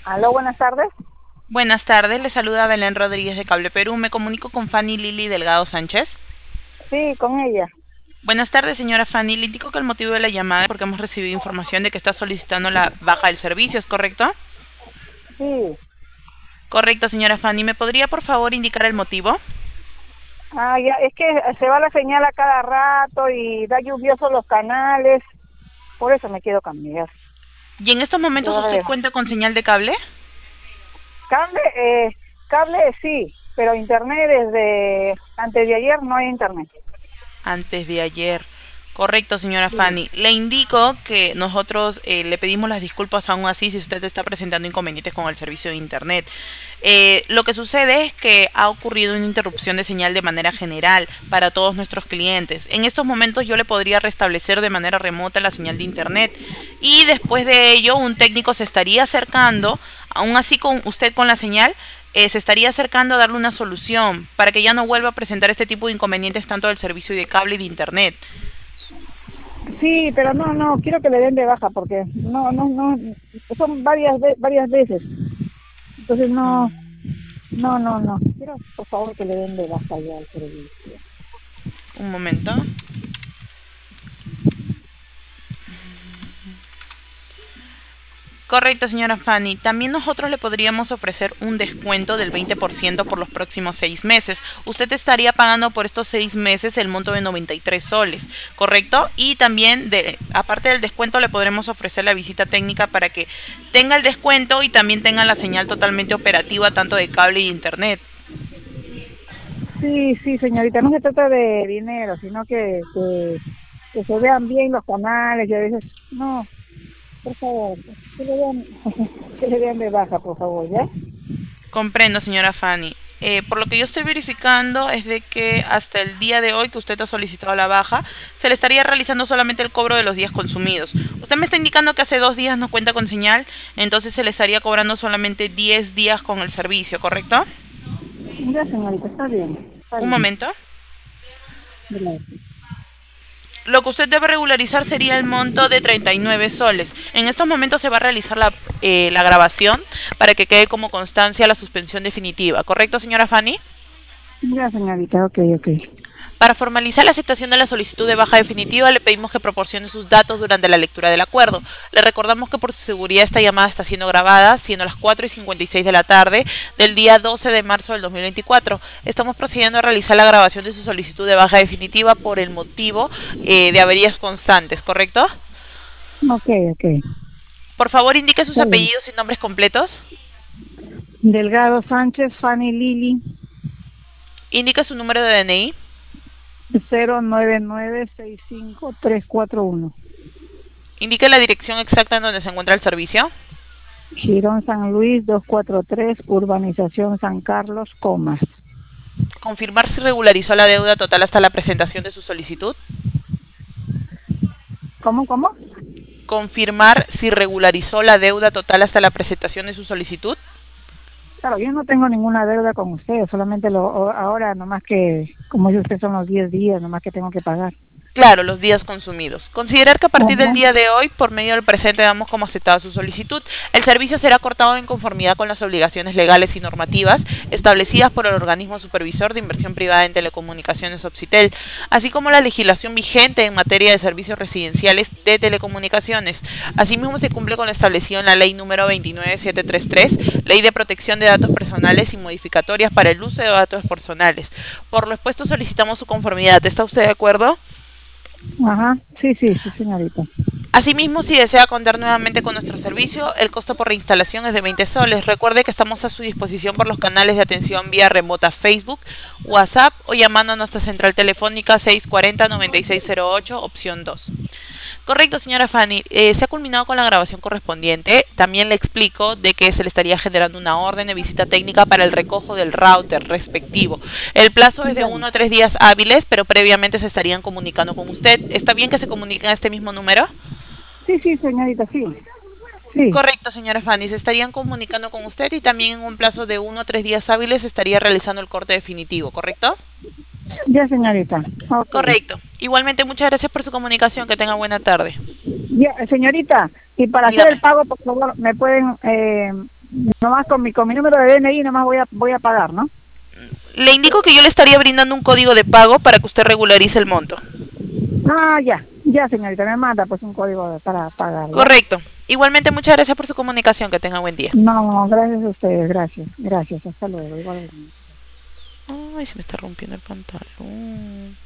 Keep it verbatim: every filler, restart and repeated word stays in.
Aló, buenas tardes. Buenas tardes, le saluda Belén Rodríguez de Cable Perú. Me comunico con Fanny Lili Delgado Sánchez. Sí, con ella. Buenas tardes, señora Fanny. Le indico que el motivo de la llamada es porque hemos recibido información de que está solicitando la baja del servicio, ¿es correcto? Sí. Correcto, señora Fanny. ¿Me podría, por favor, indicar el motivo? Ah, ya, es que se va la señal a cada rato y da lluvioso los canales. Por eso me quiero cambiar. ¿Y en estos momentos Quiero usted ver. cuenta con señal de cable? Cable, eh, cable sí, pero internet desde antes de ayer no hay internet. Antes de ayer. Correcto, señora Sí. Fanny. Le indico que nosotros eh, le pedimos las disculpas aún así si usted está presentando inconvenientes con el servicio de Internet. Eh, lo que sucede es que ha ocurrido una interrupción de señal de manera general para todos nuestros clientes. En estos momentos yo le podría restablecer de manera remota la señal de Internet y después de ello un técnico se estaría acercando, aún así con usted con la señal, eh, se estaría acercando a darle una solución para que ya no vuelva a presentar este tipo de inconvenientes tanto del servicio de cable y de internet. Sí, pero no, no, quiero que le den de baja porque no, no, no, son varias, ve- varias veces. Entonces no, no, no, no. Quiero, por favor, que le den de baja ya al servicio. Un momento. Correcto, señora Fanny. También nosotros le podríamos ofrecer un descuento del veinte por ciento por los próximos seis meses. Usted estaría pagando por estos seis meses el monto de noventa y tres soles, ¿correcto? Y también, de, aparte del descuento, le podremos ofrecer la visita técnica para que tenga el descuento y también tenga la señal totalmente operativa tanto de cable y de internet. Sí, sí, señorita, no se trata de dinero, sino que, que, que se vean bien los canales y a veces, no, por favor, que le vean, que le vean de baja, por favor, ¿ya? Comprendo, señora Fanny. Eh, por lo que yo estoy verificando es de que hasta el día de hoy que usted ha solicitado la baja, se le estaría realizando solamente el cobro de los días consumidos. Usted me está indicando que hace dos días no cuenta con señal, entonces se le estaría cobrando solamente diez días con el servicio, ¿correcto? Ya, señorita, está bien, está Un bien, momento. gracias. Lo que usted debe regularizar sería el monto de treinta y nueve soles. En estos momentos se va a realizar la, eh, la grabación para que quede como constancia la suspensión definitiva, ¿correcto, señora Fanny? Ya, señorita, ok, ok. Para formalizar la aceptación de la solicitud de baja definitiva, le pedimos que proporcione sus datos durante la lectura del acuerdo. Le recordamos que por su seguridad esta llamada está siendo grabada, siendo las cuatro y cincuenta y seis de la tarde del día doce de marzo del dos mil veinticuatro. Estamos procediendo a realizar la grabación de su solicitud de baja definitiva por el motivo eh, de averías constantes, ¿correcto? Ok, ok, Por favor, indique sus está bien. apellidos y nombres completos. Delgado Sánchez, Fanny Lili, Indique su número de D N I. cero nueve nueve seis cinco tres cuatro uno. Indique la dirección exacta en donde se encuentra el servicio. Girón San Luis doscientos cuarenta y tres, Urbanización San Carlos, Comas. Confirmar si regularizó la deuda total hasta la presentación de su solicitud. ¿Cómo, cómo? Confirmar si regularizó la deuda total hasta la presentación de su solicitud. Claro, yo no tengo ninguna deuda con ustedes, solamente lo, o- ahora nomás que, como dice usted, son los diez días nomás que tengo que pagar. Claro, los días consumidos. Considerar que a partir del Ajá. día de hoy, por medio del presente, damos como aceptada su solicitud. El servicio será cortado en conformidad con las obligaciones legales y normativas establecidas por el organismo supervisor de inversión privada en telecomunicaciones Obsitel, así como la legislación vigente en materia de servicios residenciales de telecomunicaciones. Asimismo, se cumple con lo establecido en la ley número veintinueve mil setecientos treinta y tres, Ley de Protección de Datos Personales y modificatorias para el uso de datos personales. Por lo expuesto, solicitamos su conformidad. ¿Está usted de acuerdo? Ajá, sí, sí, sí, señorita. Asimismo, si desea contar nuevamente con nuestro servicio, el costo por reinstalación es de veinte soles. Recuerde que estamos a su disposición por los canales de atención vía remota Facebook, WhatsApp o llamando a nuestra central telefónica seiscientos cuarenta, noventa y seis cero ocho, opción dos. Correcto, señora Fanny. Eh, se ha culminado con la grabación correspondiente. También le explico de que se le estaría generando una orden de visita técnica para el recojo del router respectivo. El plazo es de Ya. uno a tres días hábiles, pero previamente se estarían comunicando con usted. ¿Está bien que se comuniquen a este mismo número? Sí, sí, señorita, sí. Sí, Correcto, señora Fanny. Se estarían comunicando con usted y también en un plazo de uno a tres días hábiles se estaría realizando el corte definitivo, ¿correcto? ya, señorita. Ok. Correcto. Igualmente, muchas gracias por su comunicación. Que tenga buena tarde. Ya, señorita, y para hacer el Dígame. pago, por favor, me pueden eh, Nomás con mi, con mi número de D N I nomás voy a, voy a pagar, ¿no? Le indico que yo le estaría brindando un código de pago para que usted regularice el monto. Ah, ya, ya señorita, me manda pues un código para pagar, ¿ya? Correcto. Igualmente, muchas gracias por su comunicación. Que tenga buen día. No, gracias a ustedes, gracias, gracias, hasta luego, igual. Ay, se me está rompiendo el pantalón.